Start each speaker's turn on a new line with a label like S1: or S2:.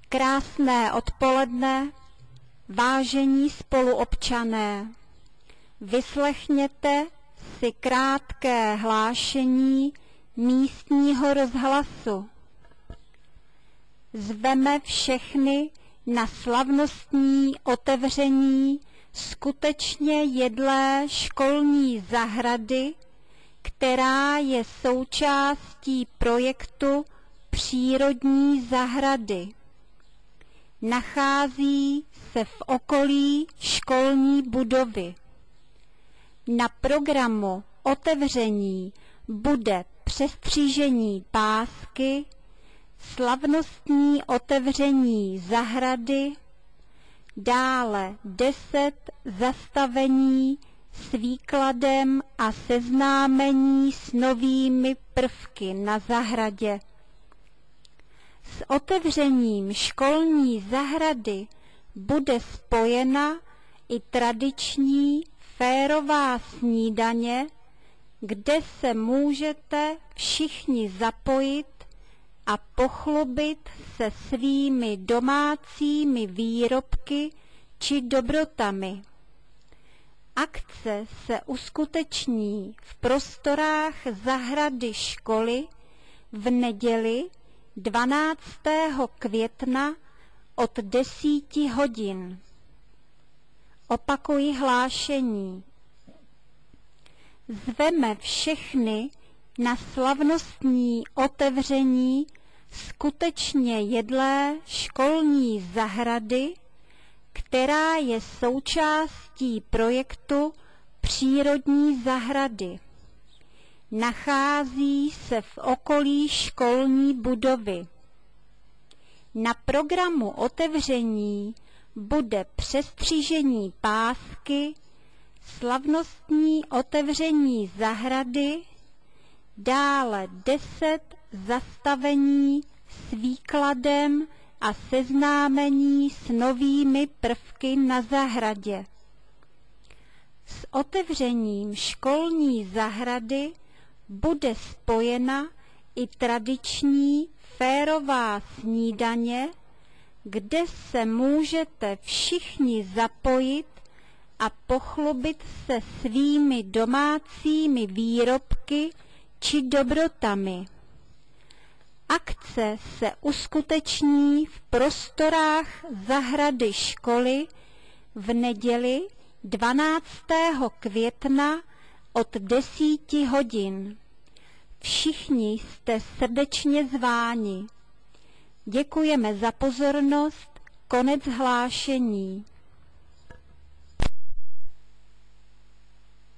S1: Krásné odpoledne, vážení spoluobčané. Vyslechněte si krátké hlášení místního rozhlasu. Zveme všechny na slavnostní otevření skutečně jedlé školní zahrady, která je součástí projektu Přírodní zahrady. Nachází se v okolí školní budovy. Na programu otevření bude přestřížení pásky, slavnostní otevření zahrady, dále 10 zastavení s výkladem a seznámení s novými prvky na zahradě. S otevřením školní zahrady bude spojena i tradiční férová snídaně, kde se můžete všichni zapojit a pochlubit se svými domácími výrobky či dobrotami. Akce se uskuteční v prostorách zahrady školy v neděli 12. května od 10 hodin. Opakuji hlášení. Zveme všechny na slavnostní otevření skutečně jedlé školní zahrady, která je součástí projektu Přírodní zahrady. Nachází se v okolí školní budovy. Na programu otevření bude přestřížení pásky, slavnostní otevření zahrady, dále 10 zastavení s výkladem a seznámení s novými prvky na zahradě. S otevřením školní zahrady bude spojena i tradiční férová snídaně, kde se můžete všichni zapojit a pochlubit se svými domácími výrobky či dobrotami. Akce se uskuteční v prostorách zahrady školy v neděli 12. května od 10 hodin. Všichni jste srdečně zváni. Děkujeme za pozornost, konec hlášení.